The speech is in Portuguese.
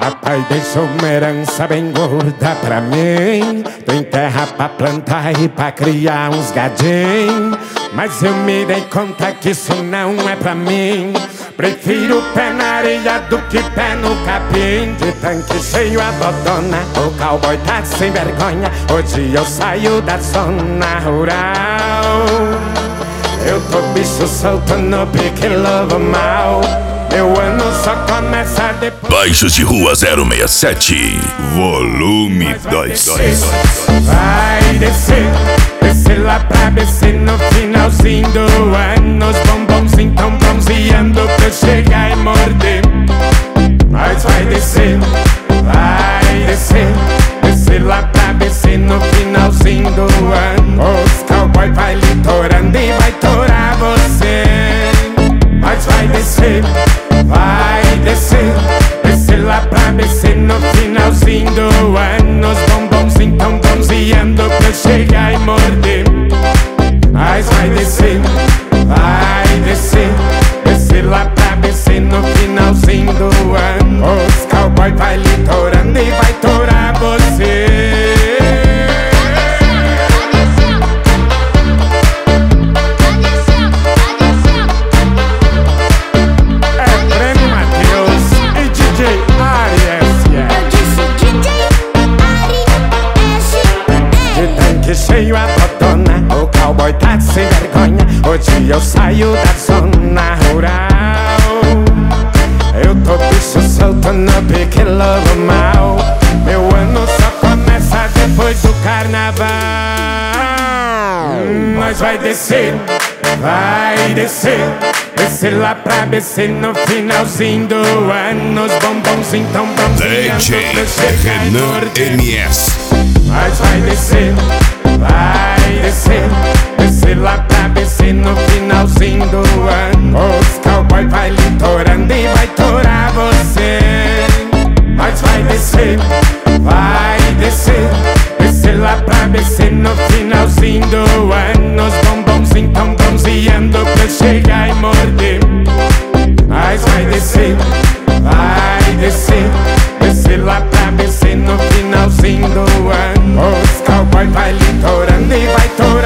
Papai deixou uma herança bem gorda pra mim. Tem terra pra plantar e pra criar uns gadinhos. Mas eu me dei conta que isso não é pra mim. Prefiro pé na areia do que pé no capim. De tanque cheio a botona, o cowboy tá sem vergonha. Hoje eu saio da zona rural. Eu tô bicho solto no pique lobo mal. Meu ano só começa depois. Baixos de Rua 067, volume 2. Vai descer, descer lá pra BC no finalzinho do ano. Os bombons tão bronzeando pra eu chegar e morder. Mas vai descer, descer lá pra BC no finalzinho do ano. Os cowboy vai litorando e vai torar você. Mas vai descer, descer lá pra BC no finalzinho do ano. Os bombons tão bronzeando pra eu chegar e morder. Mas vai descer, descer lá pra BC no finalzinho do ano. Os cowboy vai litorando e vai torar você. Cheio a botona, o cowboy tá sem vergonha. Hoje eu saio da zona rural. Eu tô bicho solto no pique lobo mal. Meu ano só começa depois do carnaval. Mas vai descer, descer lá pra BC no finalzinho do ano. Os bombons tão bronzeando pra eu chegar e morder. Renan MS. Mas vai descer, descer lá pra BC no finalzinho do ano. Os cowboy vai litorando e vai torar você. Mas vai descer, descer lá pra BC no finalzinho do ano. Os bombons tão bronzeando pra eu chegar e morder. Mas vai descer, descer lá pra BC no finalzinho do ano. Os cowboy vai litorando e vai torar.